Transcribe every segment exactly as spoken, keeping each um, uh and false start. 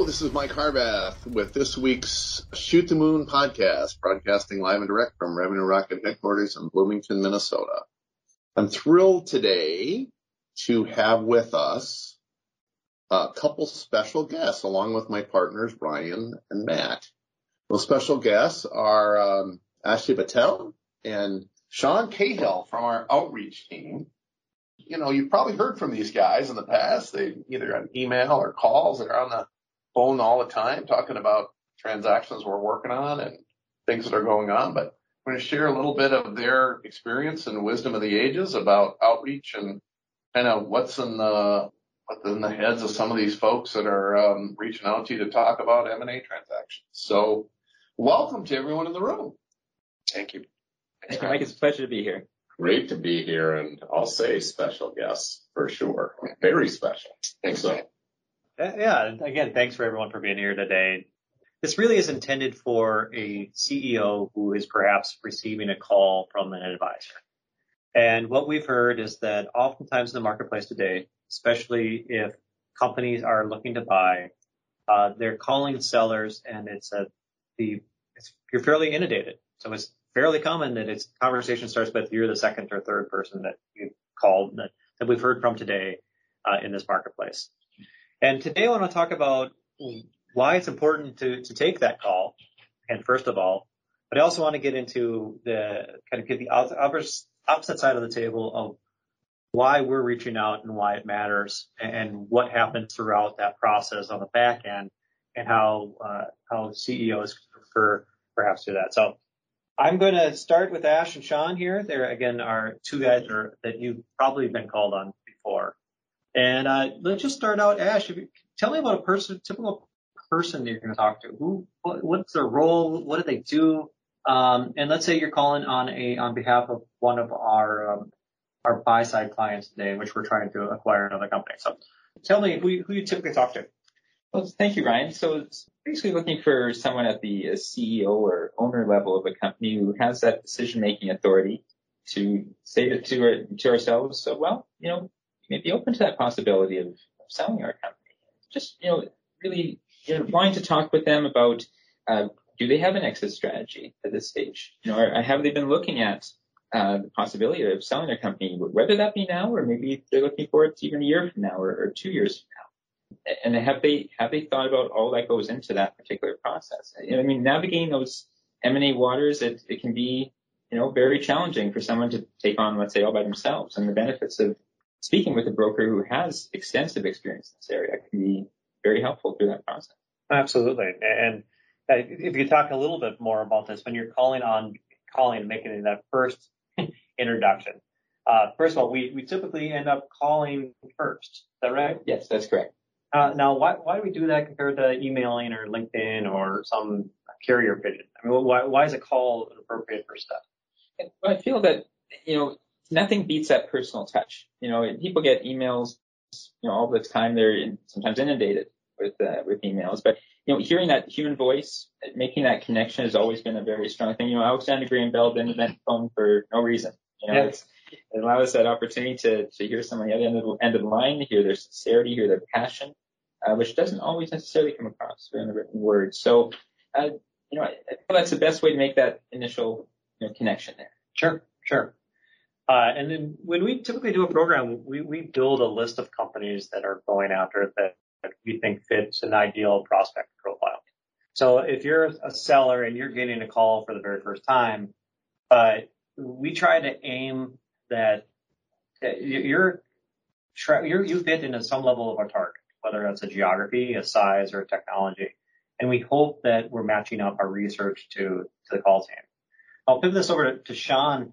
this is Mike Harbath with this week's Shoot the Moon podcast, broadcasting live and direct from Revenue Rocket headquarters in Bloomington, Minnesota. I'm thrilled today to have with us a couple special guests, along with my partners, Brian and Matt. Those special guests are um, Ashley Patel and Sean Cahill from our outreach team. You know, you've probably heard from these guys in the past. They either on email or calls. They're on the phone all the time talking about transactions we're working on and things that are going on. But I'm going to share a little bit of their experience and wisdom of the ages about outreach and kind of what's in the what's in the heads of some of these folks that are um, reaching out to you to talk about M and A transactions. So welcome to everyone in the room. Thank you. Thank you, Mike. It's a pleasure to be here. Great to be here, and I'll say special guests for sure. Very special. Thanks so. Yeah, again, thanks for everyone for being here today. This really is intended for a C E O who is perhaps receiving a call from an advisor. And what we've heard is that oftentimes in the marketplace today, especially if companies are looking to buy, uh, they're calling sellers, and it's a the it's, you're fairly inundated. So it's fairly common that it's conversation starts with you're the second or third person that you called that, that we've heard from today uh, in this marketplace. And today I want to talk about why it's important to, to take that call, and first of all, but I also want to get into the kind of get the opposite side of the table of why we're reaching out and why it matters, and what happens throughout that process on the back end, and how uh, how C E Os prefer perhaps do that. So I'm going to start with Ash and Sean here. There again are two guys that, are, that you've probably been called on before. And uh, let's just start out, Ash. If you, tell me about a person, typical person you're going to talk to. Who, what, what's their role? What do they do? Um, and let's say you're calling on a on behalf of one of our um, our buy side clients today, in which we're trying to acquire another company. So, tell me who you, who you typically talk to. Well, thank you, Ryan. So, it's basically looking for someone at the uh, C E O or owner level of a company who has that decision-making authority to say to to, to ourselves, so, well, you know, may be open to that possibility of, of selling our company. Just, you know, really, you know, wanting to talk with them about, uh, do they have an exit strategy at this stage? You know, or have they been looking at, uh, the possibility of selling their company, whether that be now, or maybe they're looking for it even a year from now, or, or two years from now. And have they, have they thought about all that goes into that particular process? You know, I mean, navigating those M and A waters, it, it can be, you know, very challenging for someone to take on, let's say, all by themselves, and the benefits of speaking with a broker who has extensive experience in this area can be very helpful through that process. Absolutely. And uh, if you talk a little bit more about this, when you're calling on, calling and making that first introduction, uh, first of all, we, we typically end up calling first. Is that right? Yes, that's correct. Uh, now, why, why do we do that compared to emailing or LinkedIn or some carrier pigeon? I mean, why, why is a call an appropriate first step? I feel that, you know, nothing beats that personal touch. You know, people get emails, you know, all the time. They're in, sometimes inundated with uh, with emails. But, you know, hearing that human voice, making that connection has always been a very strong thing. You know, Alexander Graham Bell didn't invent the phone for no reason. You know, yeah. it's, it allows us that opportunity to, to hear someone at the end of the, end of the line, hear their sincerity, hear their passion, uh, which doesn't always necessarily come across in the written word. So, uh, you know, I, I feel that's the best way to make that initial, you know, connection there. Sure, sure. Uh, and then when we typically do a program, we, we build a list of companies that are going after it that, that we think fits an ideal prospect profile. So if you're a seller and you're getting a call for the very first time, uh, we try to aim that you're, you're, you fit into some level of our target, whether that's a geography, a size, or a technology. And we hope that we're matching up our research to, to the call team. I'll pivot this over to, to Sean.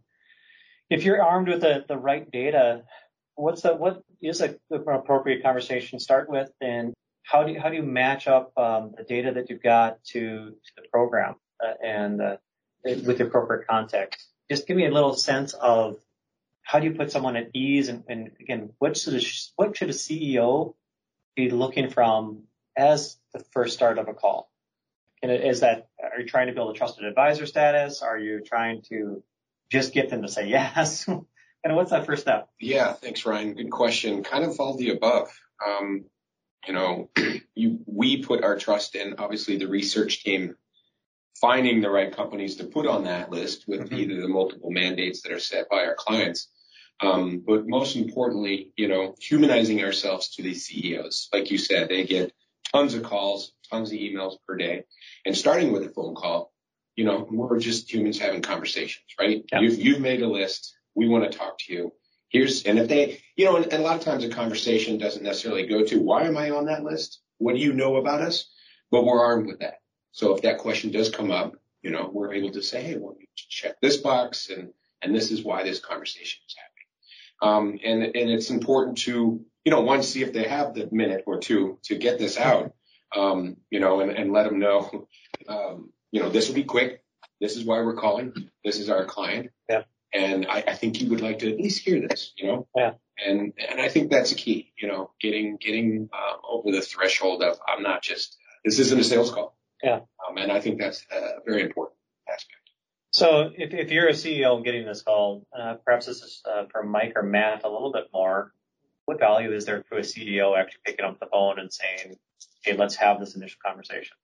If you're armed with the, the right data, what's the, what is a, an appropriate conversation to start with, and how do you, how do you match up um, the data that you've got to, to the program uh, and uh, with the appropriate context? Just give me a little sense of how do you put someone at ease, and, and again, what should a, what should a C E O be looking from as the first start of a call? And is that, are you trying to build a trusted advisor status? Are you trying to just get them to say yes? And what's that first step? Yeah, thanks, Ryan. Good question. Kind of all the above. Um, You know, you, we put our trust in, obviously, the research team finding the right companies to put on that list with mm-hmm. either the multiple mandates that are set by our clients. Um, but most importantly, you know, humanizing ourselves to these C E Os. Like you said, they get tons of calls, tons of emails per day. And starting with a phone call, you know, we're just humans having conversations, right? Yeah. You've, you've made a list. We want to talk to you. Here's, and if they, you know, and, and a lot of times a conversation doesn't necessarily go to, why am I on that list? What do you know about us? But we're armed with that. So if that question does come up, you know, we're able to say, hey, well, you check this box and, and this is why this conversation is happening. Um, and, and it's important to, you know, one, see if they have the minute or two to get this out, um, you know, and, and let them know, um, you know, this will be quick. This is why we're calling. This is our client. Yeah. And I, I think you would like to at least hear this, you know? Yeah. And, and I think that's a key, you know, getting, getting, uh, over the threshold of, I'm not just, this isn't a sales call. Yeah. Um, and I think that's a very important aspect. So if, if you're a C E O getting this call, uh, perhaps this is uh, for Mike or Matt a little bit more, what value is there to a C E O actually picking up the phone and saying, hey, let's have this initial conversation?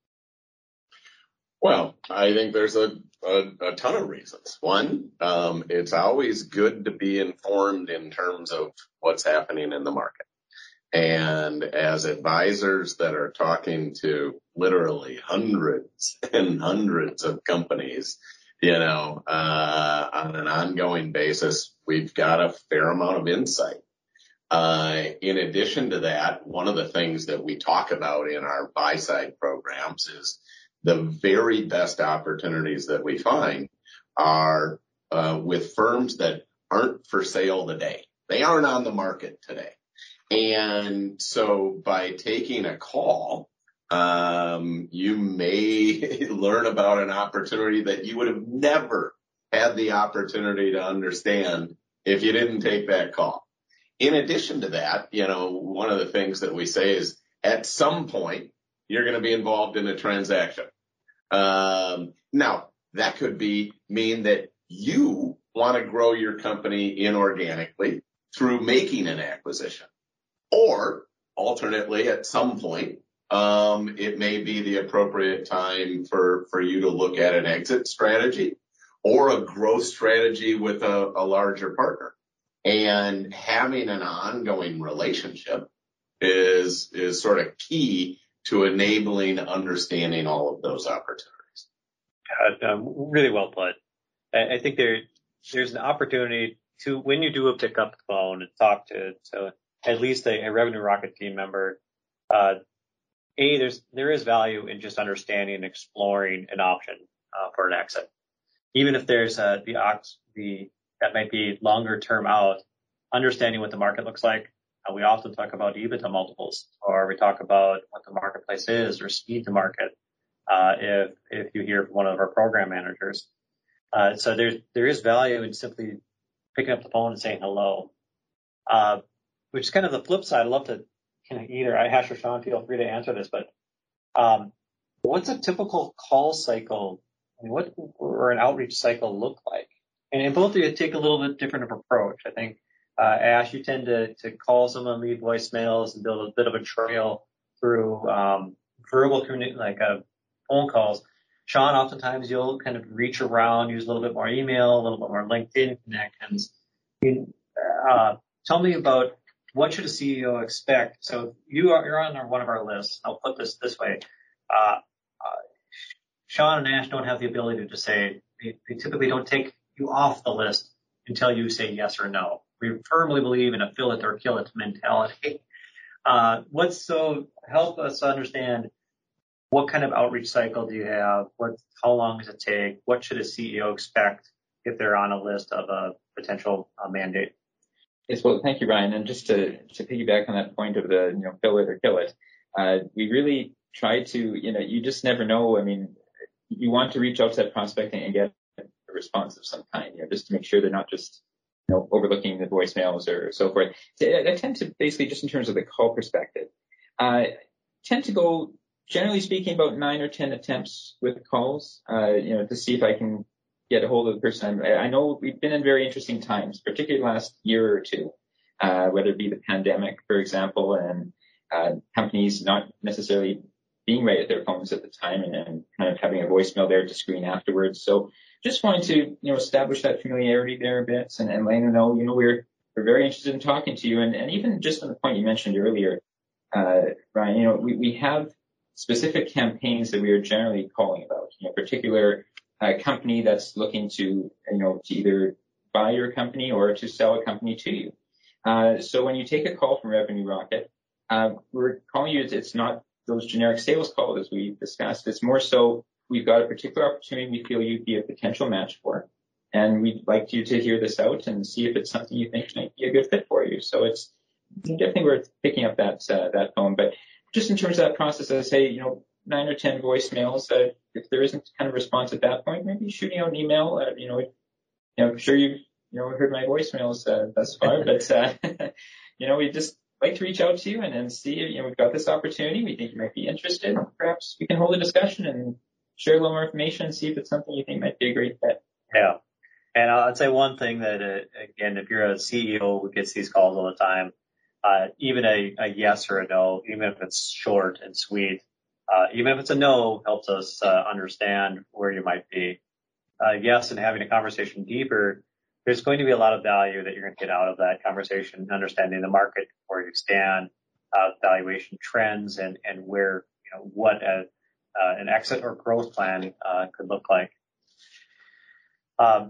Well, I think there's a, a, a ton of reasons. One, um, it's always good to be informed in terms of what's happening in the market. And as advisors that are talking to literally hundreds and hundreds of companies, you know, uh, on an ongoing basis, we've got a fair amount of insight. Uh, in addition to that, one of the things that we talk about in our buy-side programs is the very best opportunities that we find are uh, with firms that aren't for sale today. They aren't on the market today. And so by taking a call, um, you may learn about an opportunity that you would have never had the opportunity to understand if you didn't take that call. In addition to that, you know, one of the things that we say is at some point, you're going to be involved in a transaction. Um, now, that could be mean that you want to grow your company inorganically through making an acquisition. Or alternately, at some point, um, it may be the appropriate time for, for you to look at an exit strategy or a growth strategy with a, a larger partner. And having an ongoing relationship is, is sort of key to enabling understanding all of those opportunities. Uh, um, really well put. I, I think there, there's an opportunity to, when you do pick up the phone and talk to, to at least a, a Revenue Rocket team member, uh, A, there's, there is value in just understanding and exploring an option, uh, for an exit. Even if there's, uh, the ox, the, that might be longer term out, understanding what the market looks like. Uh, we often talk about EBITDA multiples, or we talk about what the marketplace is or speed to market. Uh, if, if you hear from one of our program managers. Uh, so there, there is value in simply picking up the phone and saying hello. Uh, which is kind of the flip side. I'd love to, you know, either I, Hash or Sean, feel free to answer this, but, um, what's a typical call cycle? I mean, what, or an outreach cycle look like? And, and both of you take a little bit different of approach. I think, uh, Ash, you tend to, to call someone, leave voicemails and build a bit of a trail through, um, verbal community, like, uh, phone calls. Sean, oftentimes you'll kind of reach around, use a little bit more email, a little bit more LinkedIn connections. Uh, tell me about what should a C E O expect? So you are, you're on our, one of our lists. I'll put this this way. Uh, uh, Sean and Ash don't have the ability to say, they, they typically don't take you off the list until you say yes or no. We firmly believe in a fill it or kill it mentality. Uh, what's so help us understand what kind of outreach cycle do you have? What, how long does it take? What should a C E O expect if they're on a list of a potential uh, mandate? Yes, well, thank you, Ryan. And just to, to piggyback on that point of the, you know, fill it or kill it, uh, we really try to, you know, you just never know. I mean, you want to reach out to that prospect and get a response of some kind, you know, just to make sure they're not just, you know, overlooking the voicemails or so forth. So I, I tend to basically, just in terms of the call perspective, I uh, tend to go, generally speaking, about nine or ten attempts with calls, uh, you know, to see if I can get a hold of the person. I, I know we've been in very interesting times, particularly the last year or two, uh, whether it be the pandemic, for example, and uh, companies not necessarily being right at their phones at the time and, and kind of having a voicemail there to screen afterwards. So just wanted to, you know, establish that familiarity there a bit and, and letting them know, you know, we're, we're very interested in talking to you. And, and even just on the point you mentioned earlier, uh, Ryan, you know, we, we have specific campaigns that we are generally calling about, you know, particular uh, company that's looking to, you know, to either buy your company or to sell a company to you. Uh, so when you take a call from Revenue Rocket, uh, we're calling you, it's, it's not those generic sales calls as we discussed. It's more so we've got a particular opportunity we feel you'd be a potential match for, and we'd like you to hear this out and see if it's something you think might be a good fit for you. So it's definitely worth picking up that uh, that phone. But just in terms of that process, I say, you know, nine or ten voicemails. Uh, if there isn't kind of response at that point, maybe shooting out an email. Uh, you know, you know, I'm sure you've you know heard my voicemails uh, thus far, but uh, you know, we just like to reach out to you and, and see, you know, we've got this opportunity. We think you might be interested. Perhaps we can hold a discussion and share a little more information and see if it's something you think might be a great fit. Yeah. And I'd say one thing that, uh, again, if you're a C E O who gets these calls all the time, uh, even a, a yes or a no, even if it's short and sweet, uh, even if it's a no, helps us uh, understand where you might be. Uh, yes, and having a conversation deeper, there's going to be a lot of value that you're going to get out of that conversation, understanding the market, where you stand, uh, valuation trends, and, and where, you know, what a, uh, an exit or growth plan uh, could look like. Um,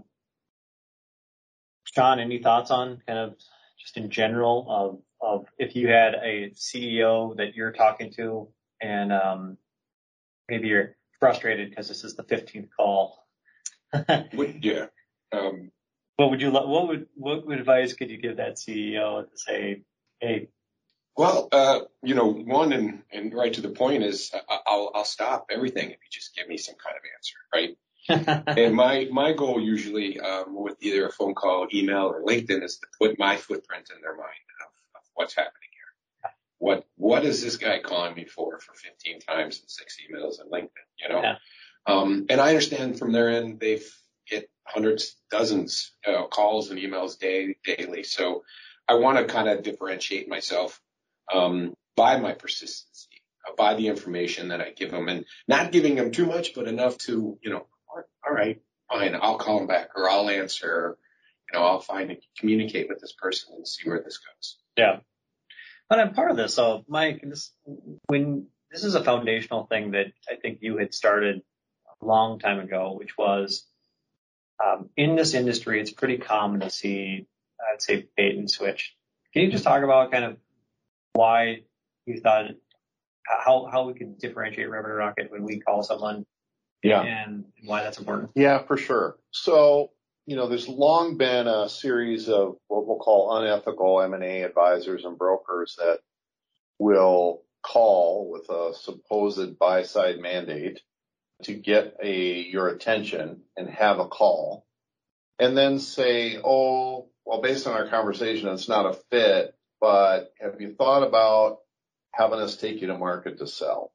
Sean, any thoughts on kind of just in general of, of if you had a C E O that you're talking to and um, maybe you're frustrated because this is the fifteenth call? Yeah. Um, What would you, what would, what advice could you give that C E O to say, hey? Well, uh, you know, one and, and right to the point is I'll, I'll stop everything if you just give me some kind of answer, right? And my, my goal usually, um, with either a phone call, email, or LinkedIn is to put my footprint in their mind of, of what's happening here. What, what is this guy calling me for, for fifteen times and six emails and LinkedIn, you know? Yeah. Um, and I understand from their end, they've get hundreds, dozens of uh, calls and emails day, daily. So I want to kind of differentiate myself, um, by my persistency, uh, by the information that I give them, and not giving them too much, but enough to, you know, all right, fine, I'll call them back, or I'll answer, you know, I'll find and communicate with this person and see where this goes. Yeah. But I'm part of this. So Mike, this, when this is a foundational thing that I think you had started a long time ago, which was, um, in this industry, it's pretty common to see, I'd say, bait and switch. Can you just talk about kind of why you thought, how, how we could differentiate Revenue Rocket when we call someone? Yeah. And why that's important? Yeah, for sure. So, you know, there's long been a series of what we'll call unethical M and A advisors and brokers that will call with a supposed buy-side mandate to get a your attention and have a call, and then say, oh, well, based on our conversation, it's not a fit, but have you thought about having us take you to market to sell?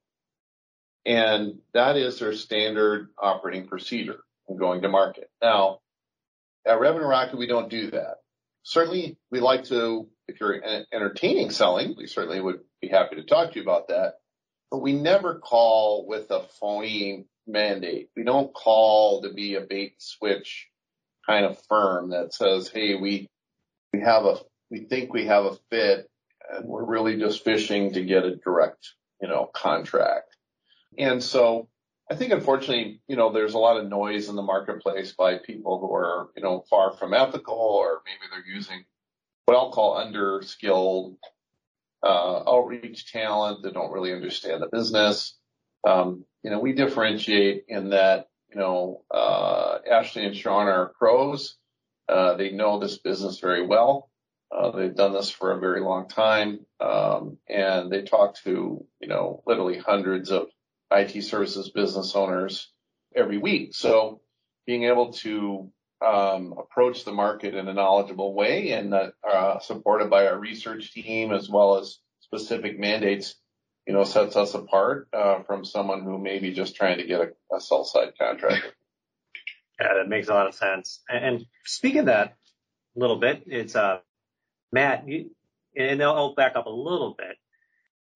And that is their standard operating procedure in going to market. Now, at Revenue Rocket, we don't do that. Certainly, we like to, if you're entertaining selling, we certainly would be happy to talk to you about that. But we never call with a phony mandate. We don't call to be a bait and switch kind of firm that says, hey, we, we have a, we think we have a fit and we're really just fishing to get a direct, you know, contract. And so I think, unfortunately, you know, there's a lot of noise in the marketplace by people who are, you know, far from ethical, or maybe they're using what I'll call underskilled uh, outreach talent that don't really understand the business. Um, you know, we differentiate in that, you know, uh, Ashley and Sean are pros. Uh, they know this business very well. Uh, they've done this for a very long time. Um, and they talk to, you know, literally hundreds of I T services business owners every week. So being able to um, approach the market in a knowledgeable way and that uh, supported by our research team as well as specific mandates, you know, sets us apart uh, from someone who may be just trying to get a, a sell side contract. Yeah, that makes a lot of sense. And, and speaking of that a little bit, it's uh, Matt, you, and I'll, I'll back up a little bit.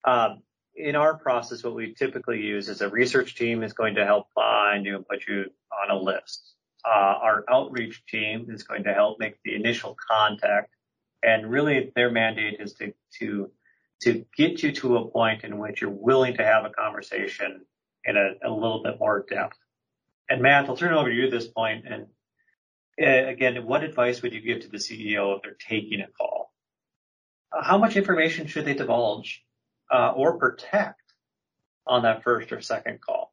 Um, in our process, what we typically use is a research team is going to help find you and put you on a list. Uh, our outreach team is going to help make the initial contact, and really their mandate is to to to get you to a point in which you're willing to have a conversation in a, a little bit more depth. And Matt, I'll turn it over to you at this point. And uh, again, what advice would you give to the C E O if they're taking a call? Uh, how much information should they divulge uh, or protect on that first or second call?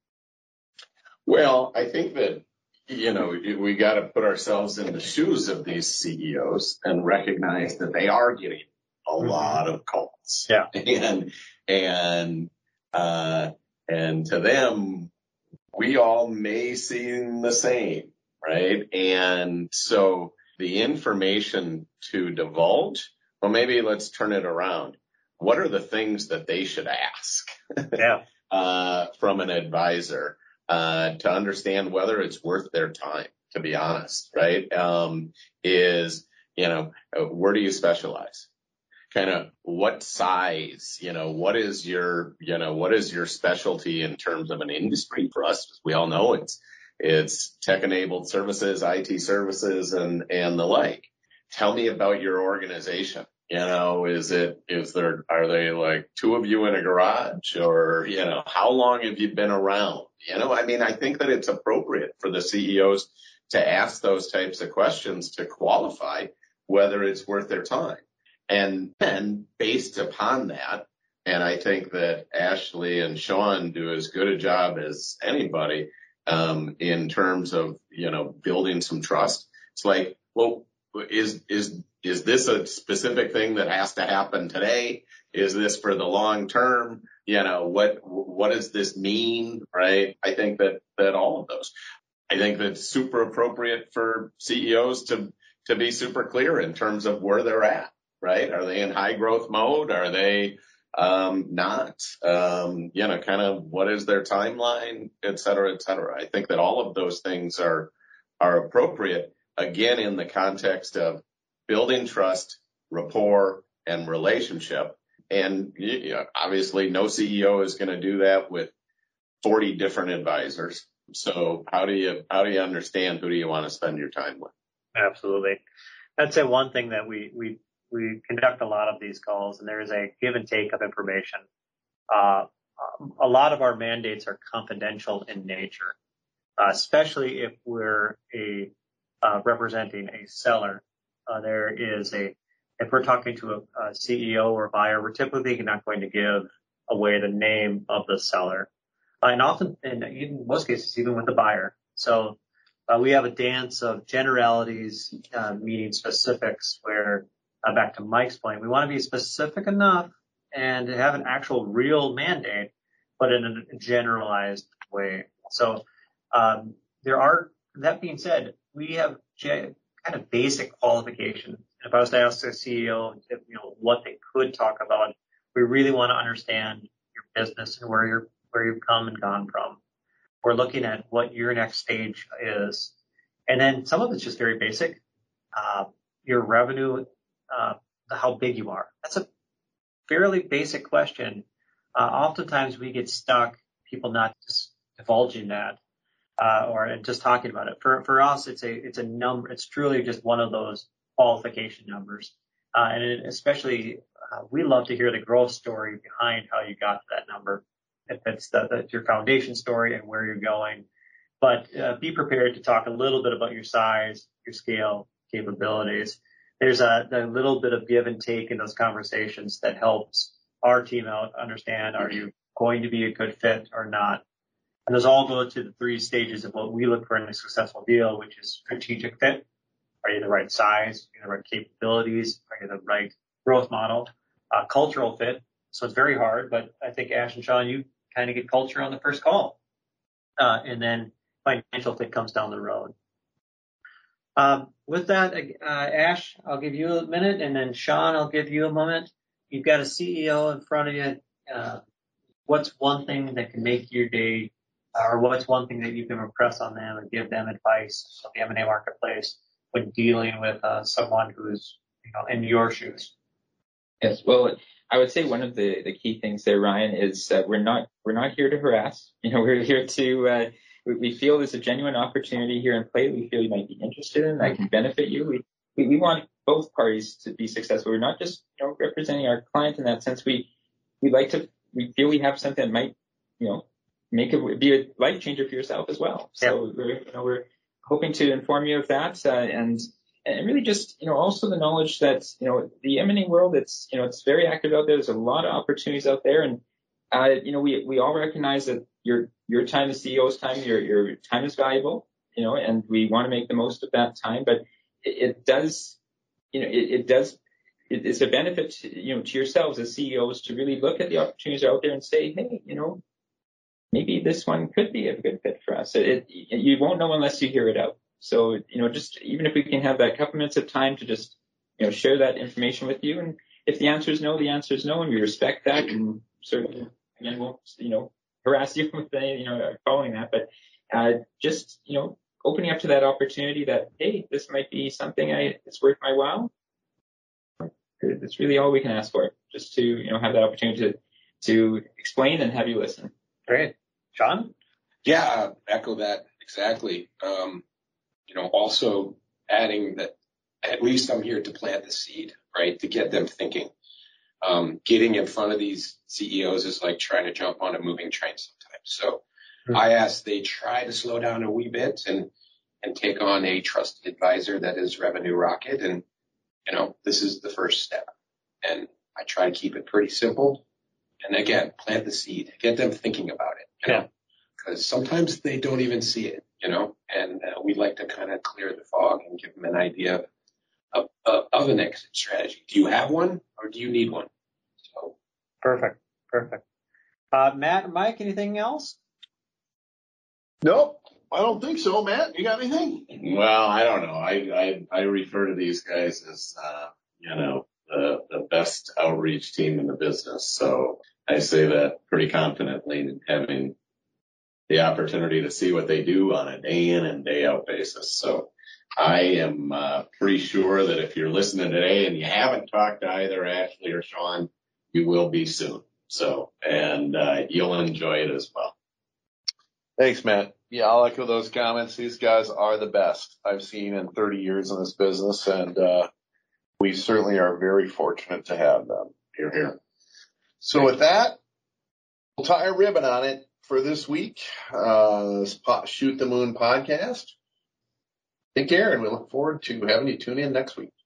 Well, I think that, you know, we got to put ourselves in the shoes of these C E Os and recognize that they are getting a mm-hmm. lot of calls. Yeah. And, and, uh, and to them, we all may seem the same, right? And so the information to divulge, well, maybe let's turn it around. What are the things that they should ask yeah. uh, from an advisor uh, to understand whether it's worth their time, to be honest, right? Um, is, you know, where do you specialize? Kind of what size, you know, what is your, you know, what is your specialty in terms of an industry? For us, we all know it's, it's tech-enabled services, I T services, and, and the like. Tell me about your organization. You know, is it, is there, are they like two of you in a garage, or, you know, how long have you been around? You know, I mean, I think that it's appropriate for the C E Os to ask those types of questions to qualify whether it's worth their time. And then based upon that, and I think that Ashley and Sean do as good a job as anybody, um, in terms of, you know, building some trust. It's like, well, is, is, is this a specific thing that has to happen today? Is this for the long term? You know, what, what does this mean? Right? I think that, that all of those, I think that's super appropriate for C E Os to, to be super clear in terms of where they're at. Right? Are they in high growth mode? Are they um, not? Um, you know, kind of what is their timeline, et cetera, et cetera. I think that all of those things are are appropriate, again, in the context of building trust, rapport, and relationship. And you know, obviously, no C E O is going to do that with forty different advisors. So how do you how do you understand who do you want to spend your time with? Absolutely. I'd say one thing that we we We conduct a lot of these calls, and there is a give and take of information. Uh, a lot of our mandates are confidential in nature, uh, especially if we're a uh, representing a seller. Uh, there is a, if we're talking to a, a C E O or buyer, we're typically not going to give away the name of the seller, uh, and often, and in most cases, even with the buyer. So uh, we have a dance of generalities, uh, meaning specifics, where Uh, back to Mike's point, we want to be specific enough and have an actual real mandate, but in a generalized way. So um, there are, that being said, we have ge- kind of basic qualifications. If I was to ask a C E O, if, you know, what they could talk about, we really want to understand your business and where you're, where you've come and gone from. We're looking at what your next stage is. And then some of it's just very basic. Uh, your revenue, Uh, how big you are. That's a fairly basic question. Uh, oftentimes we get stuck, people not just divulging that, uh, or just talking about it. For, for us, it's a, it's a number, it's truly just one of those qualification numbers. Uh, and it, especially, uh, we love to hear the growth story behind how you got to that number. If it's the, the, your foundation story and where you're going, but, uh, be prepared to talk a little bit about your size, your scale, capabilities. There's a, a little bit of give and take in those conversations that helps our team out understand, are you going to be a good fit or not? And those all go to the three stages of what we look for in a successful deal, which is strategic fit. Are you the right size? Are you the right capabilities? Are you the right growth model? Uh, cultural fit. So it's very hard, but I think Ash and Sean, you kind of get culture on the first call. Uh, and then financial fit comes down the road. Um, with that, uh, Ash, I'll give you a minute, and then Sean, I'll give you a moment. You've got a C E O in front of you. Uh, what's one thing that can make your day, or what's one thing that you can impress on them and give them advice on the M and A marketplace when dealing with uh, someone who's, you know, in your shoes? Yes, well, I would say one of the, the key things there, Ryan, is uh, we're not we're not here to harass. You know, we're here to uh, we, we feel there's a genuine opportunity here in play. We feel you might be interested in that can benefit you. We, we we want both parties to be successful. We're not just you know representing our client in that sense. We we like to we feel we have something that might you know make it be a life changer for yourself as well. So yeah. we're you know we're hoping to inform you of that uh, and. And really just, you know, also the knowledge that, you know, the M and A world, it's, you know, it's very active out there. There's a lot of opportunities out there. And, uh, you know, we, we all recognize that your, your time, the C E O's time, your, your time is valuable, you know, and we want to make the most of that time. But it, it does, you know, it, it does, it, it's a benefit, to, you know, to yourselves as C E Os to really look at the opportunities out there and say, hey, you know, maybe this one could be a good fit for us. It, it, you won't know unless you hear it out. So, you know, just even if we can have that couple minutes of time to just, you know, share that information with you. And if the answer is no, the answer is no, and we respect that. And certainly, again, won't, you know, harass you with, the, you know, following that. But uh, just, you know, opening up to that opportunity that, hey, this might be something I, it's worth my while. It's really all we can ask for, just to, you know, have that opportunity to, to explain and have you listen. Great. John? Yeah, uh, echo that exactly. Um, You know, also adding that at least I'm here to plant the seed, right, to get them thinking. Um, getting in front of these C E Os is like trying to jump on a moving train sometimes. So mm-hmm. I ask they try to slow down a wee bit and, and take on a trusted advisor that is Revenue Rocket. And, you know, this is the first step. And I try to keep it pretty simple. And again, plant the seed, get them thinking about it, you know, because sometimes they don't even see it. You know, and uh, we'd like to kind of clear the fog and give them an idea of, of, of an exit strategy. Do you have one or do you need one? So Perfect. Perfect. Uh, Matt, Mike, anything else? Nope. I don't think so. Matt, you got anything? Well, I don't know. I, I, I refer to these guys as, uh, you know, the, the best outreach team in the business. So I say that pretty confidently, having the opportunity to see what they do on a day in and day out basis. So I am uh, pretty sure that if you're listening today and you haven't talked to either Ashley or Sean, you will be soon. So, and uh, you'll enjoy it as well. Thanks, Matt. Yeah, I'll echo those comments. These guys are the best I've seen in thirty years in this business, and uh, we certainly are very fortunate to have them. Here, here. So with that, we'll tie a ribbon on it for this week, uh, Shoot the Moon podcast. Take care, and we look forward to having you tune in next week.